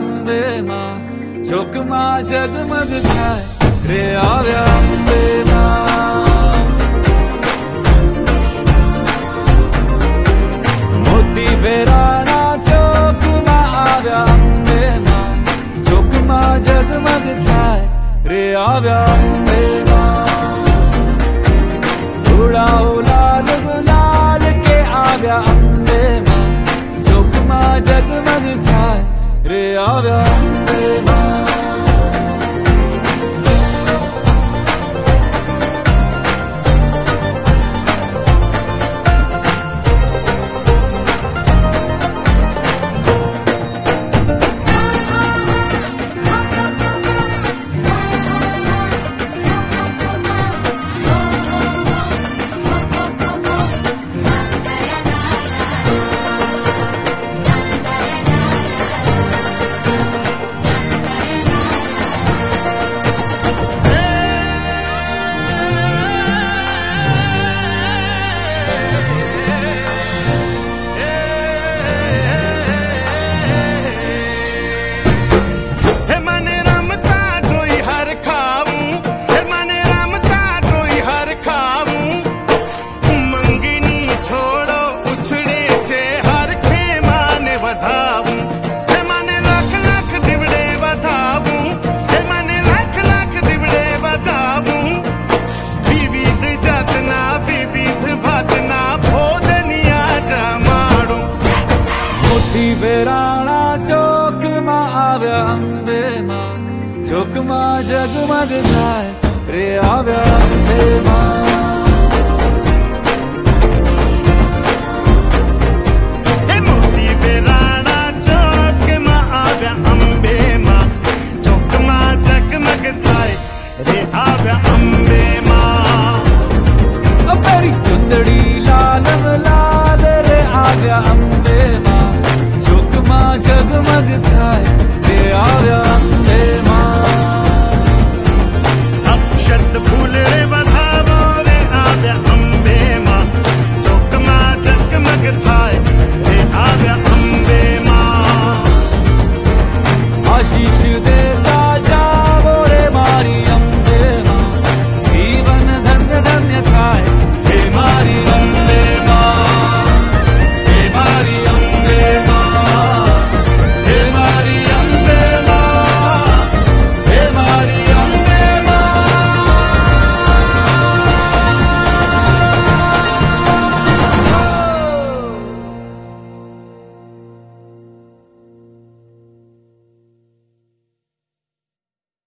અંબે માં ચોકમાં જગમગ થાય રે આવ્યા અંબે માં મોતી વેરાણા ચોકમાં આવ્યા અંબે માં ચોકમાં જગમગ થાય રે આવ્યા અંબે માં ઉડાઓ લાલ ગુલાલ કે આવ્યા અંબે માં ચોકમાં જગમગ થાય રે આવ્યા અંબે માં વેરાણા ચોકમાં આવ્યા અંબે માં ચોકમાં જગમગ થાય રે આવ્યા અંબે માં મોતી વેરાણા ચોકમાં આવ્યા અંબે માં ચોકમાં જગમગ થાય રે આવ્યા અંબે માં અપરી ચંદડી લાલ લાલ રે આવ્યા અંબે માં ચોકમાં જગમગ થાય રે આવ્યા અંબે માં અક્ષત ફૂલ રે વધાવો રે આવ્યા અંબે માં ચોકમાં જગમગ થાય રે આવ્યા અંબે માં આશીષ